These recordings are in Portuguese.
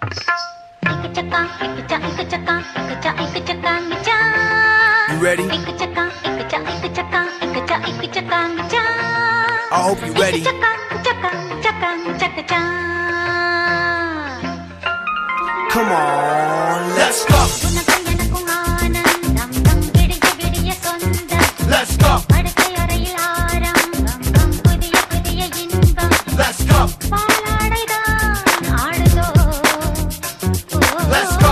You ready? I hope you ready. Come on, let's go. Let's go. Let's go. Let's go.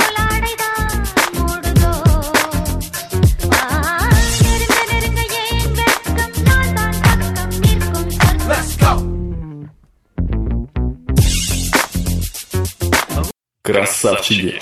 Let's go. Красавчики.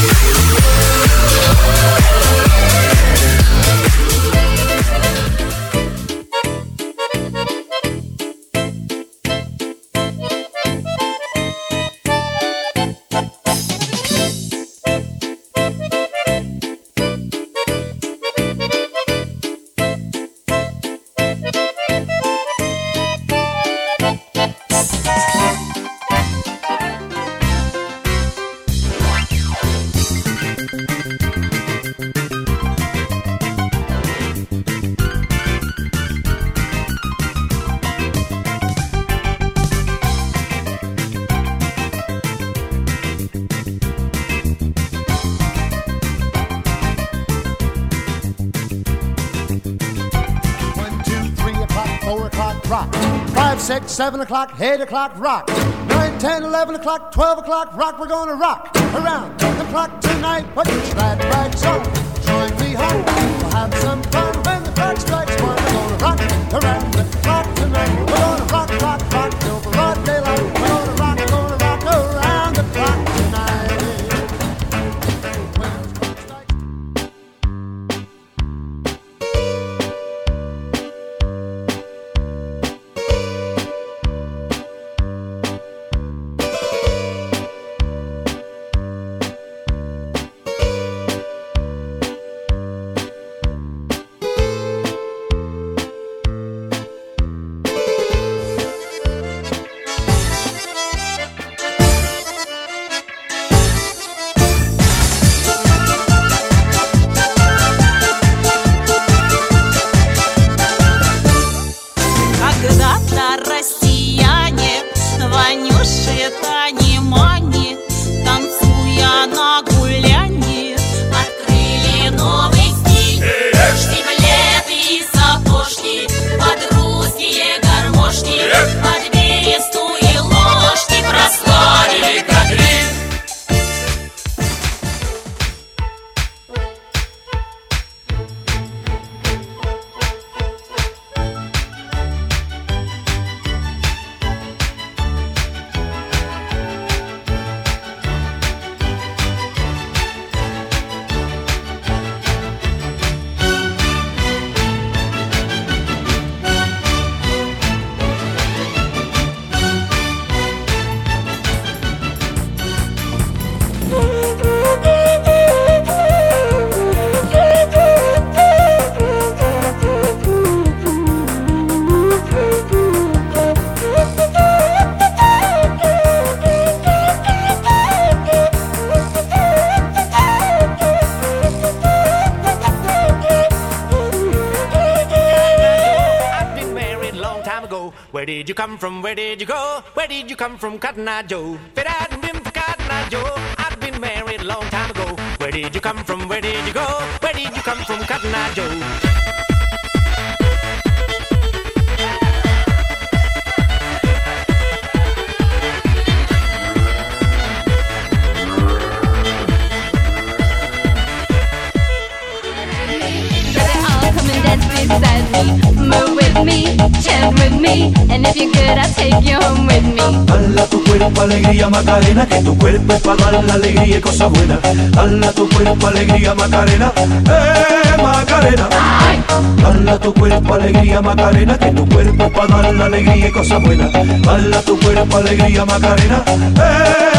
Rock. 5, 6, 7 o'clock, 8 o'clock, rock. 9, 10, 11 o'clock, 12 o'clock, rock. We're gonna rock around the clock tonight. Put your glad rags on, join me home. We'll have some fun when the clock strikes 1. We're gonna rock around the clock tonight. We're gonna rock, rock, rock till broad daylight. We're gonna rock around the clock tonight. When the clock strikes. Когда-то россияне, Ванюши, Тани, Мани, танцуя на гуляне, открыли новый стиль. Штиблеты и сапожки, под русские гармошки, под бересту и ложки прославили кадриль. Where did you come from? Where did you go? Where did you come from, Cotton Eye Joe? Fit out and bim for Cotton Eye Joe. I've been married a long time ago. Where did you come from? Where did you go? Where did you come from, Cotton Eye Joe? Move with me, chant with me, and if you're good, I'll take you home with me. Dale tu cuerpo alegría Macarena, que tu cuerpo es para dar la alegría y cosas buenas. Dale tu cuerpo alegría Macarena, Macarena. Dale tu cuerpo alegría Macarena, que tu cuerpo es para dar la alegría y cosas buenas. Dale tu cuerpo alegría Macarena,